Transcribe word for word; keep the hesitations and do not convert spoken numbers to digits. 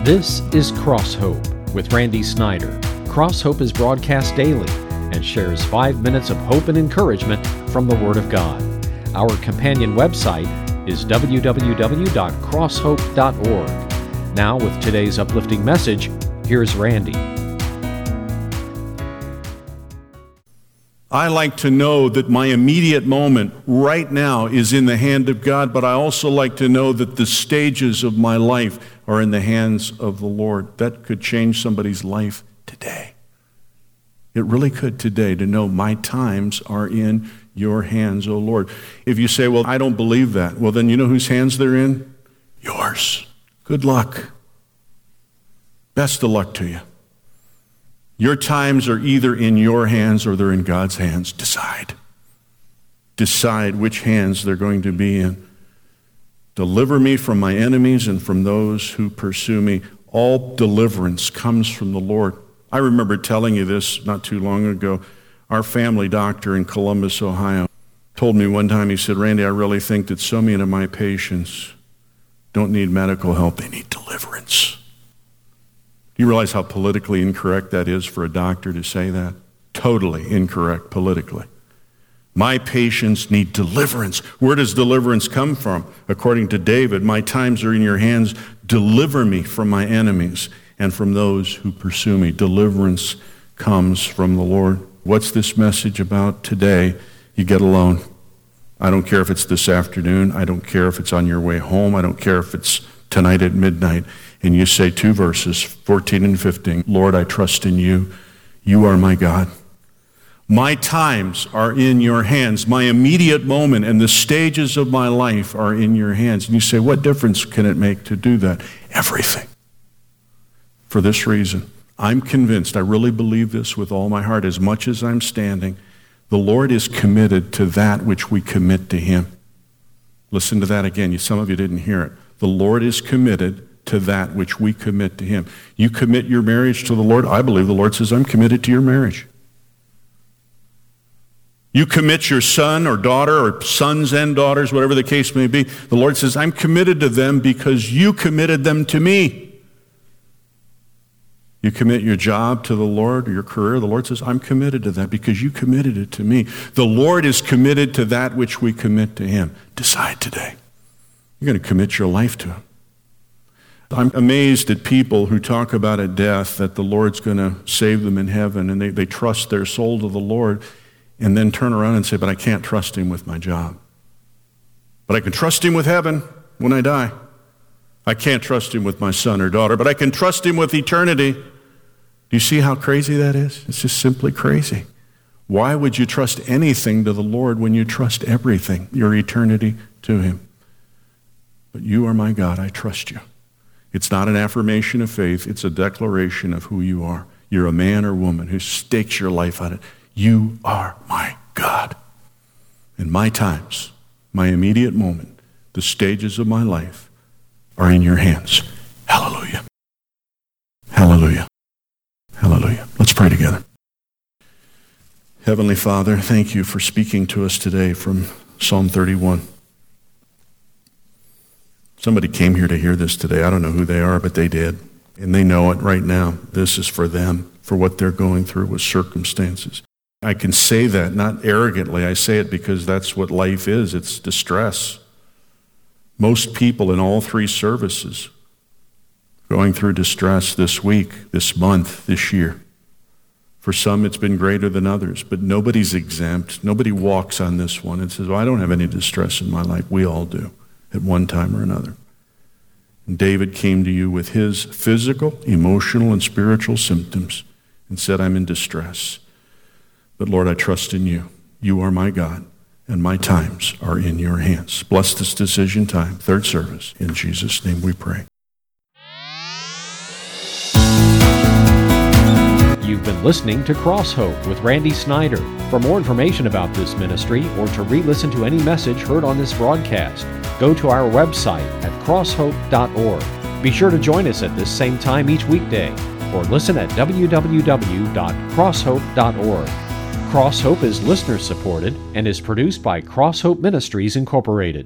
This is Cross Hope with Randy Snyder. Cross Hope is broadcast daily and shares five minutes of hope and encouragement from the Word of God. Our companion website is w w w dot cross hope dot org. Now, with today's uplifting message, here's Randy. I like to know that my immediate moment right now is in the hand of God, but I also like to know that the stages of my life are in the hands of the Lord. That could change somebody's life today. It really could today, to know my times are in your hands, O Lord. If you say, well, I don't believe that, well, then you know whose hands they're in? Yours. Good luck. Best of luck to you. Your times are either in your hands or they're in God's hands. Decide. Decide which hands they're going to be in. Deliver me from my enemies and from those who pursue me. All deliverance comes from the Lord. I remember telling you this not too long ago. Our family doctor in Columbus, Ohio, told me one time, he said, Randy, I really think that so many of my patients don't need medical help, they need deliverance. Do you realize how politically incorrect that is for a doctor to say that? Totally incorrect politically. My patients need deliverance. Where does deliverance come from? According to David, my times are in your hands. Deliver me from my enemies and from those who pursue me. Deliverance comes from the Lord. What's this message about today? You get alone. I don't care if it's this afternoon. I don't care if it's on your way home. I don't care if it's tonight at midnight. And you say two verses, fourteen and fifteen. Lord, I trust in you. You are my God. My times are in your hands. My immediate moment and the stages of my life are in your hands. And you say, what difference can it make to do that? Everything. For this reason, I'm convinced, I really believe this with all my heart, as much as I'm standing, the Lord is committed to that which we commit to Him. Listen to that again. You, some of you didn't hear it. The Lord is committed to that which we commit to Him. You commit your marriage to the Lord. I believe the Lord says, I'm committed to your marriage. You commit your son or daughter or sons and daughters, whatever the case may be. The Lord says, I'm committed to them because you committed them to me. You commit your job to the Lord or your career. The Lord says, I'm committed to that because you committed it to me. The Lord is committed to that which we commit to Him. Decide today. You're going to commit your life to Him. I'm amazed at people who talk about at death that the Lord's going to save them in heaven, and they, they trust their soul to the Lord, and then turn around and say, but I can't trust Him with my job. But I can trust Him with heaven when I die. I can't trust Him with my son or daughter, but I can trust Him with eternity. Do you see how crazy that is? It's just simply crazy. Why would you trust anything to the Lord when you trust everything, your eternity, to Him? But you are my God, I trust you. It's not an affirmation of faith, it's a declaration of who you are. You're a man or woman who stakes your life on it. You are my God. And my times, my immediate moment, the stages of my life are in your hands. Hallelujah. Hallelujah. Hallelujah. Let's pray together. Heavenly Father, thank you for speaking to us today from Psalm thirty-one. Somebody came here to hear this today. I don't know who they are, but they did. And they know it right now. This is for them, for what they're going through with circumstances. I can say that not arrogantly. I say it because that's what life is. It's distress. Most people in all three services going through distress this week, this month, this year. For some, it's been greater than others, but nobody's exempt. Nobody walks on this one and says, well, I don't have any distress in my life. We all do at one time or another. And David came to you with his physical, emotional, and spiritual symptoms and said, I'm in distress. But Lord, I trust in you. You are my God, and my times are in your hands. Bless this decision time, third service. In Jesus' name we pray. You've been listening to Cross Hope with Randy Snyder. For more information about this ministry or to re-listen to any message heard on this broadcast, go to our website at cross hope dot org. Be sure to join us at this same time each weekday, or listen at w w w dot cross hope dot org. Cross Hope is listener supported and is produced by Cross Hope Ministries Incorporated.